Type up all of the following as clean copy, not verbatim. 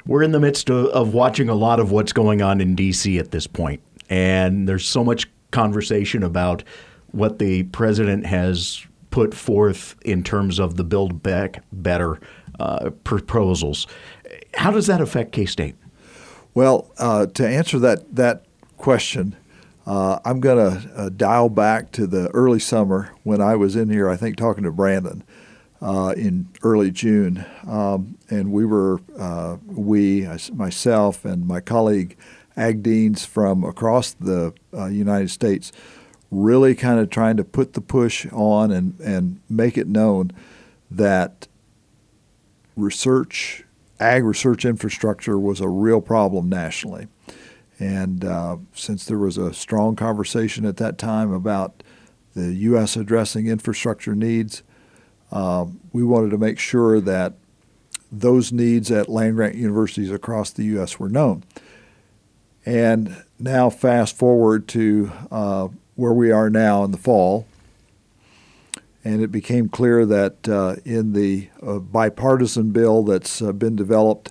We're in the midst of watching a lot of what's going on in D.C. at this point, and there's so much conversation about what the president has put forth in terms of the Build Back Better proposals. How does that affect K-State? Well, to answer that question, I'm going to dial back to the early summer when I was in here, I think, talking to Brandon in early June. And we were, myself and my colleague, ag deans from across the United States, really kind of trying to put the push on and make it known that ag research infrastructure was a real problem nationally. And since there was a strong conversation at that time about the U.S. addressing infrastructure needs, we wanted to make sure that those needs at land-grant universities across the U.S. were known. And now fast forward to where we are now in the fall, and it became clear that in the bipartisan bill that's been developed,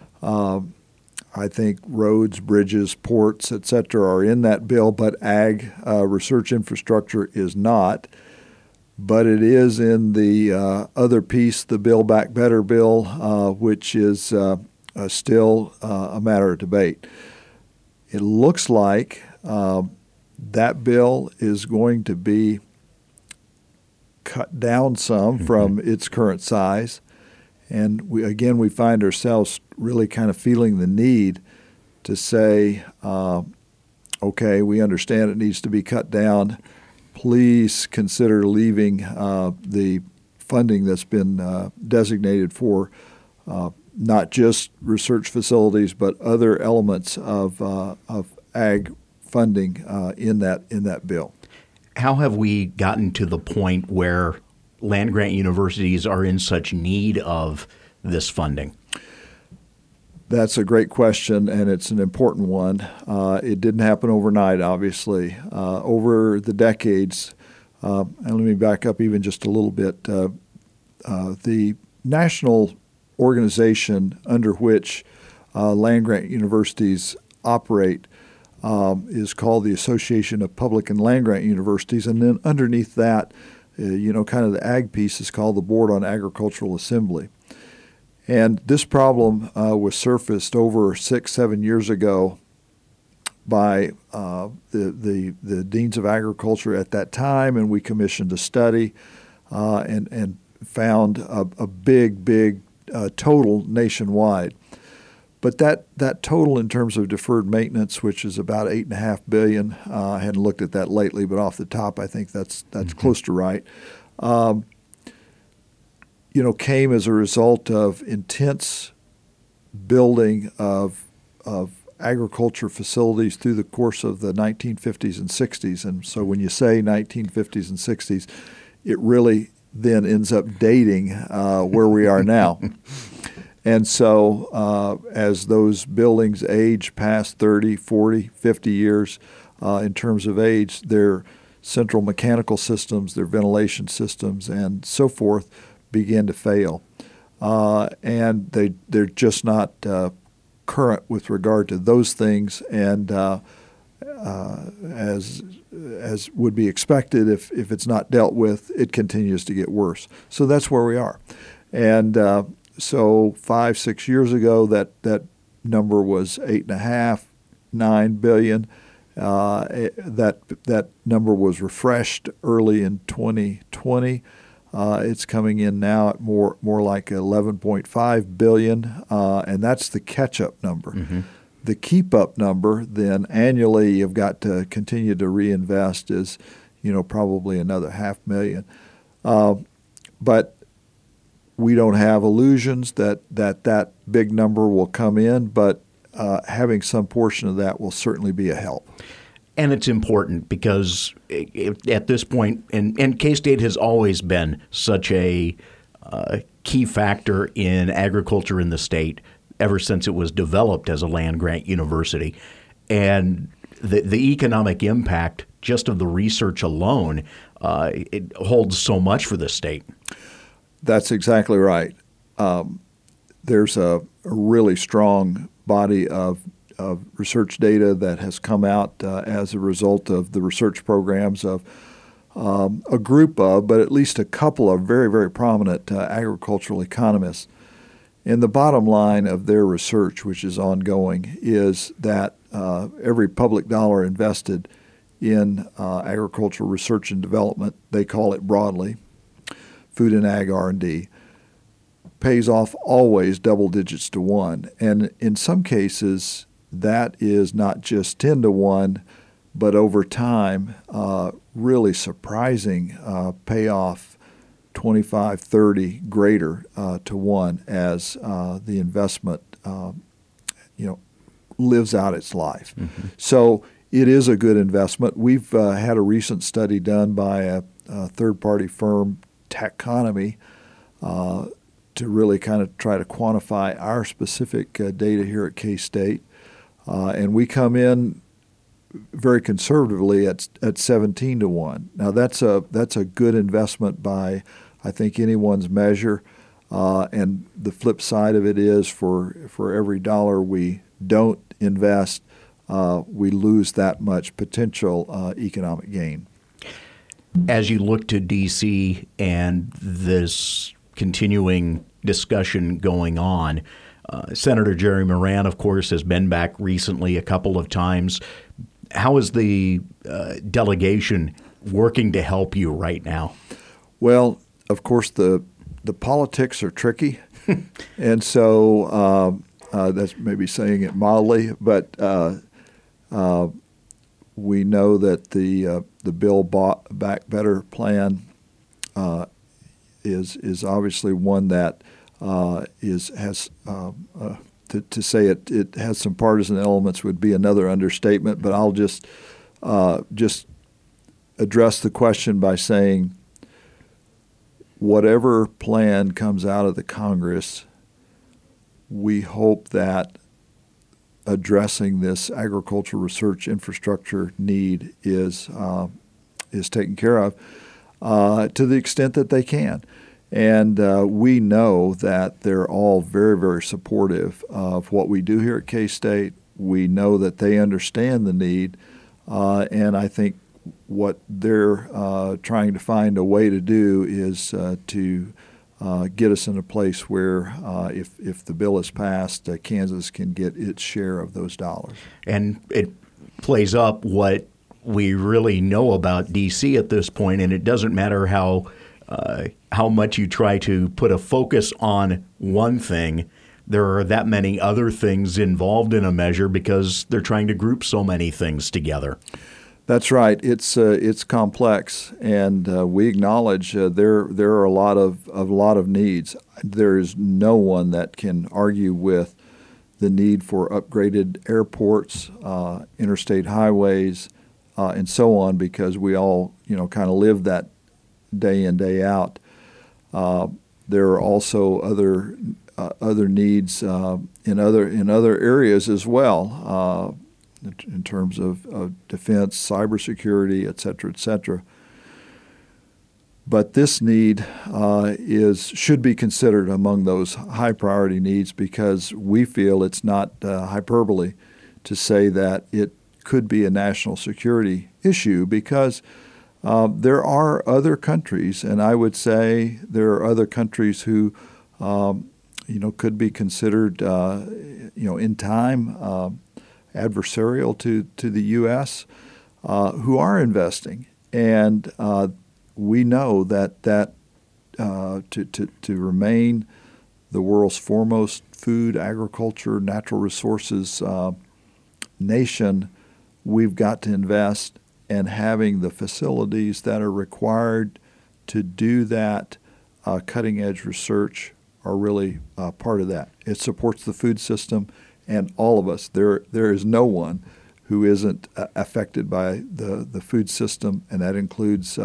I think roads, bridges, ports, et cetera, are in that bill, but ag research infrastructure is not. But it is in the other piece, the Build Back Better bill, which is still a matter of debate. It looks like that bill is going to be cut down some from its current size. And we find ourselves really kind of feeling the need to say, okay, we understand it needs to be cut down. Please consider leaving the funding that's been designated for not just research facilities, but other elements of ag funding in that bill. How have we gotten to the point where land-grant universities are in such need of this funding? That's a great question, and it's an important one. It didn't happen overnight, obviously. Over the decades, and let me back up even just a little bit, the national organization under which land-grant universities operate is called the Association of Public and Land-Grant Universities, and then underneath that, kind of the ag piece is called the Board on Agricultural Assembly. And this problem was surfaced over 6-7 years ago by the deans of agriculture at that time, and we commissioned a study and found a big total nationwide. But that total in terms of deferred maintenance, which is about $8.5 billion, I hadn't looked at that lately, but off the top, I think that's close to right. Came as a result of intense building of agriculture facilities through the course of the 1950s and 60s. And so when you say 1950s and 60s, it really then ends up dating where we are now. And so as those buildings age past 30, 40, 50 years in terms of age, their central mechanical systems, their ventilation systems, and so forth begin to fail. And they're just not current with regard to those things. And as would be expected, if it's not dealt with, it continues to get worse. So that's where we are. And so 5-6 years ago, that number was $8.5-9 billion. That number was refreshed early in 2020. It's coming in now at more like $11.5 billion, and that's the catch-up number. Mm-hmm. The keep-up number, then annually you've got to continue to reinvest is, probably another $500,000. But we don't have illusions that big number will come in, but having some portion of that will certainly be a help. And it's important because at this point, and K-State has always been such a key factor in agriculture in the state ever since it was developed as a land-grant university. And the economic impact just of the research alone, it holds so much for the state. That's exactly right. There's a really strong body of research data that has come out as a result of the research programs of a group of, but at least a couple of very, very prominent agricultural economists. And the bottom line of their research, which is ongoing, is that every public dollar invested in agricultural research and development, they call it broadly, food and ag R&D, pays off always double digits to 1. And in some cases, that is not just 10 to 1, but over time, really surprising payoff 25, 30 greater to 1 as the investment lives out its life. Mm-hmm. So it is a good investment. We've had a recent study done by a third-party firm, Taxonomy, to really kind of try to quantify our specific data here at K-State. And we come in very conservatively at 17 to 1. Now that's a good investment by, I think, anyone's measure. And the flip side of it is for every dollar we don't invest, we lose that much potential economic gain. As you look to D.C. and this continuing discussion going on, Senator Jerry Moran, of course, has been back recently a couple of times. How is the delegation working to help you right now? Well, of course, the politics are tricky, and so that's maybe saying it mildly, but we know that the Build Back Better plan is obviously one that has to say it has some partisan elements would be another understatement. But I'll just address the question by saying, whatever plan comes out of the Congress, we hope that addressing this agricultural research infrastructure need is taken care of to the extent that they can. And we know that they're all very, very supportive of what we do here at K-State. We know that they understand the need, and I think what they're trying to find a way to do is to get us in a place where if the bill is passed, Kansas can get its share of those dollars. And it plays up what we really know about D.C. at this point, and it doesn't matter how much you try to put a focus on one thing. There are that many other things involved in a measure because they're trying to group so many things together. That's right. It's complex, and we acknowledge there are a lot of needs. There is no one that can argue with the need for upgraded airports, interstate highways, and so on, because we all kind of live that day in, day out. There are also other needs in other areas as well, in terms of defense, cybersecurity, et cetera, et cetera. But this need should be considered among those high priority needs, because we feel it's not hyperbole to say that it could be a national security issue, because there are other countries, and I would say there are other countries who, could be considered, in time adversarial to the U.S., who are investing, and we know that to remain the world's foremost food, agriculture, natural resources nation, we've got to invest. And having the facilities that are required to do that cutting-edge research are really part of that. It supports the food system and all of us. There is no one who isn't affected by the food system, and that includes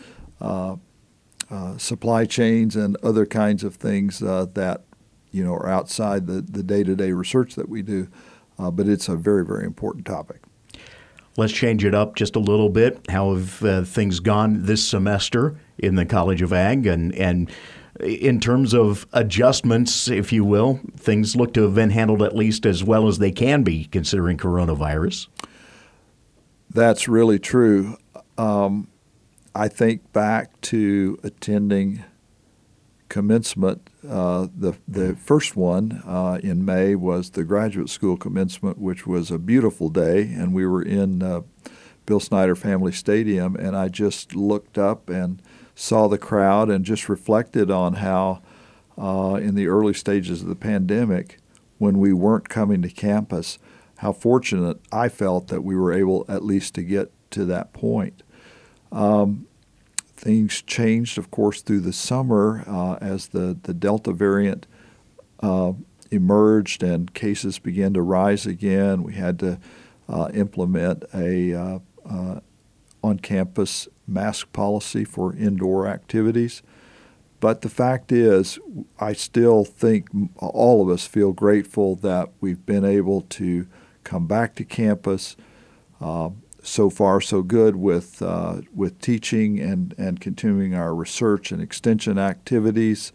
supply chains and other kinds of things that are outside the day-to-day research that we do. But it's a very, very important topic. Let's change it up just a little bit. How have things gone this semester in the College of Ag? And in terms of adjustments, if you will, things look to have been handled at least as well as they can be considering coronavirus. That's really true. I think back to attending commencement. The first one in May was the graduate school commencement, which was a beautiful day, and we were in Bill Snyder Family Stadium, and I just looked up and saw the crowd and just reflected on how in the early stages of the pandemic, when we weren't coming to campus, how fortunate I felt that we were able at least to get to that point. Things changed, of course, through the summer as the Delta variant emerged and cases began to rise again. We had to implement a on-campus mask policy for indoor activities. But the fact is, I still think all of us feel grateful that we've been able to come back to campus. So far, so good with teaching and continuing our research and extension activities.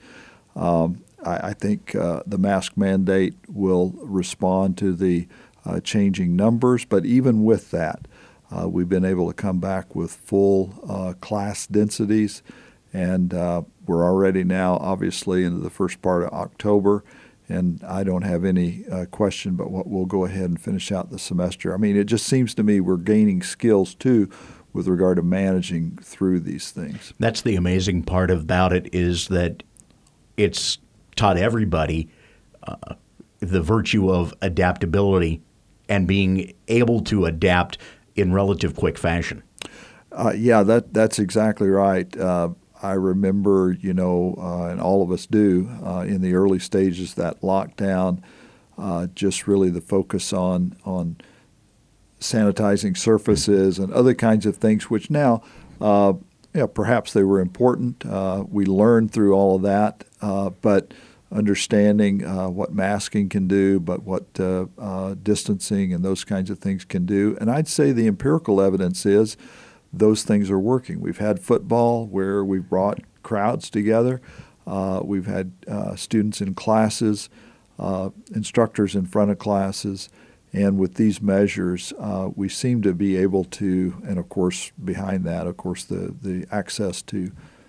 I think the mask mandate will respond to the changing numbers, but even with that, we've been able to come back with full class densities, and we're already now obviously into the first part of October. And I don't have any question but what we'll go ahead and finish out the semester. I mean, it just seems to me we're gaining skills, too, with regard to managing through these things. That's the amazing part about it, is that it's taught everybody the virtue of adaptability and being able to adapt in relative quick fashion. Yeah, that's exactly right. I remember, and all of us do, in the early stages, that lockdown, just really the focus on sanitizing surfaces and other kinds of things, which now, perhaps they were important. We learned through all of that, but understanding what masking can do, but what distancing and those kinds of things can do. And I'd say the empirical evidence is those things are working. We've had football where we've brought crowds together. We've had students in classes, instructors in front of classes, and with these measures, we seem to be able to, and of course behind that, of course, the access to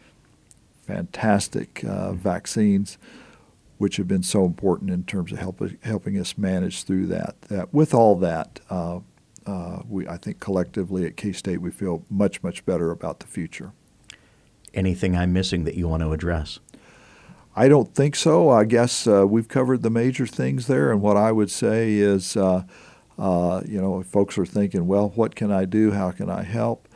fantastic vaccines, which have been so important in terms of helping us manage through that. With all that, I think collectively at K-State we feel much, much better about the future. Anything I'm missing that you want to address? I don't think so. I guess we've covered the major things there, and what I would say is, if folks are thinking, well, what can I do? How can I help?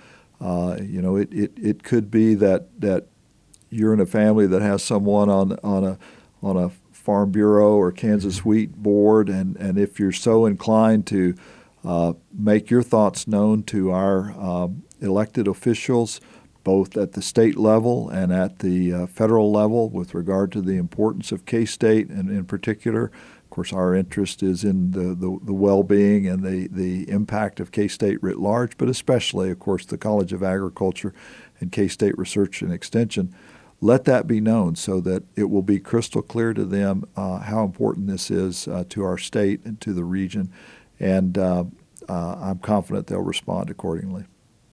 It could be that you're in a family that has someone on a Farm Bureau or Kansas Wheat board, and if you're so inclined to make your thoughts known to our elected officials, both at the state level and at the federal level, with regard to the importance of K-State, and in particular, of course, our interest is in the well-being and the impact of K-State writ large, but especially, of course, the College of Agriculture and K-State Research and Extension. Let that be known so that it will be crystal clear to them how important this is to our state and to the region. And I'm confident they'll respond accordingly.